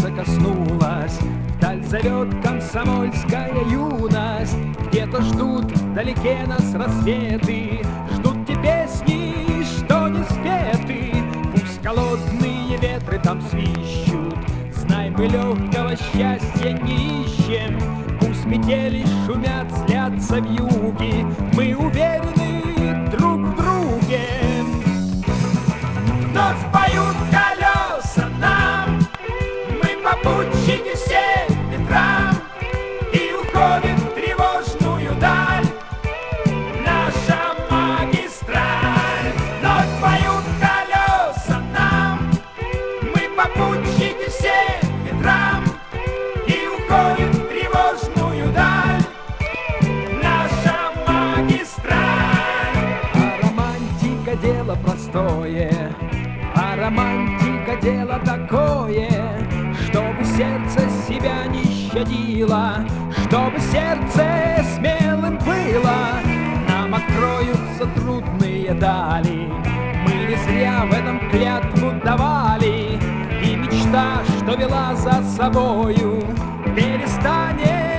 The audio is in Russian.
сердце коснулась. Вдаль зовет комсомольская юность. Где-то ждут вдалеке нас рассветы, ждут те песни, что не спеты. Пусть голодные ветры там свищут, знай, мы легкого счастья не ищем. Пусть метели шумят, злятся вьюги, мы уверены друг в друге. Вновь поют колеса нам, мы попутчики всем ветрам, и уходит в тревожную даль наша магистраль. Вновь поют колеса нам, мы попутчики всем ветрам, и уходит в тревожную даль наша магистраль. А романтика дело простое, а романтика дело такое, чтобы сердце себя не щадило, чтобы сердце смелым было. Нам откроются трудные дали, мы не зря в этом клятву давали, и мечта, что вела за собою, перестанет